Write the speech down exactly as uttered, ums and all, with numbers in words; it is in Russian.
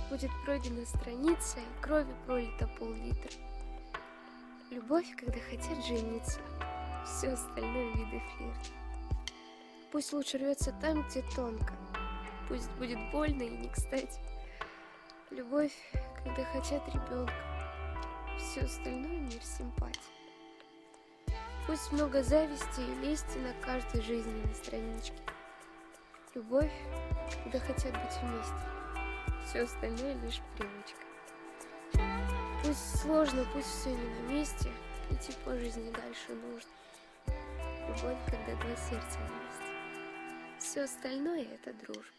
будет пройдена страница, и крови пролито пол-литра. Любовь, когда хотят жениться, все остальное виды флирта. Пусть лучше рвется там, где тонко, пусть будет больно и не кстати. Любовь, когда хотят ребенка, все остальное мир симпатии. Пусть много зависти и лести на каждой жизненной страничке. Любовь, когда хотят быть вместе, все остальное лишь привычка. Пусть сложно, пусть все не на месте, идти по жизни дальше нужно. Любовь, когда два сердца вместе, все остальное это дружба.